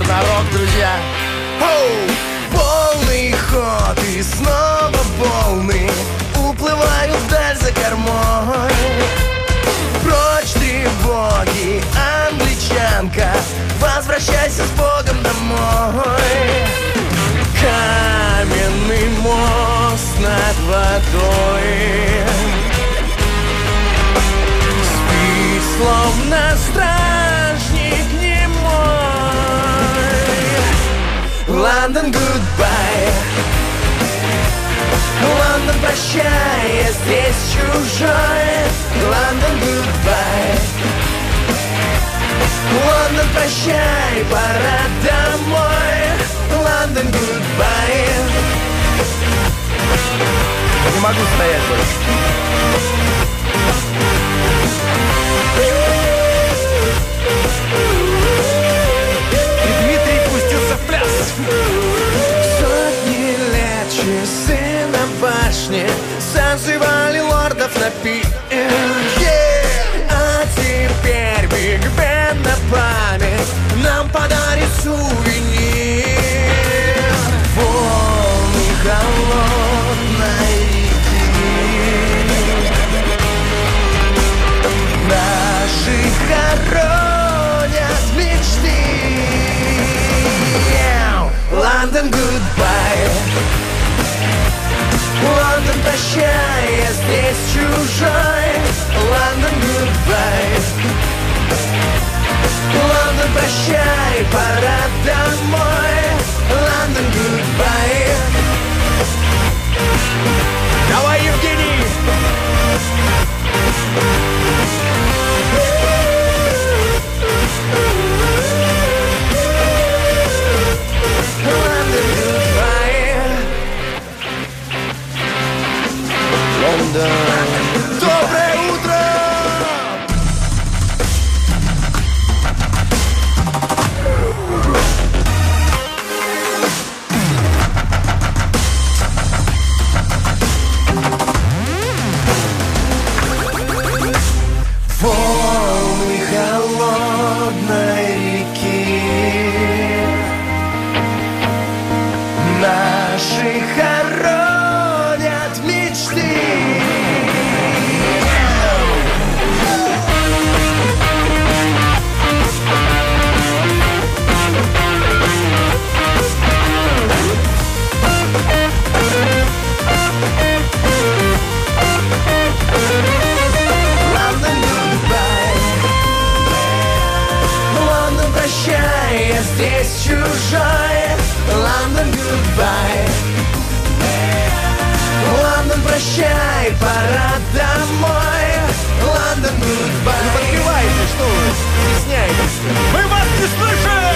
супер народ, друзья. Полный ход и снова волны уплывают вдаль за кормой. Прочь тревоги, англичанка, возвращайся с Богом домой. Каменный мост над водой, спи, словно стражник немой. Лондон, goodbye. Лондон, прощай, я здесь чужой. Лондон, goodbye. Лондон, прощай, пора домой. Лондон, goodbye. Не могу стоять больше. И Дмитрий пустился в пляс. Сотни лет часы на башне созывали лордов на пир. А теперь Биг Бен на память нам подарит сувенир. Волны холодной реки наши хоронят мечты. Лондон, goodbye. Лондон, прощай, я здесь чужой. Лондон, goodbye. Лондон, прощай, пора домой. Лондон, goodbye. Давай, Евгений! London, goodbye. Лондон. Доброе утро! Волны холодной реки наши хоронят мечты. Лондон, goodbye. Лондон, прощай, я здесь чужой. Лондон, goodbye. Лондон, прощай, пора домой. Лондон, goodbye. Подпевайте, что вы стесняетесь? Мы вас не слышим!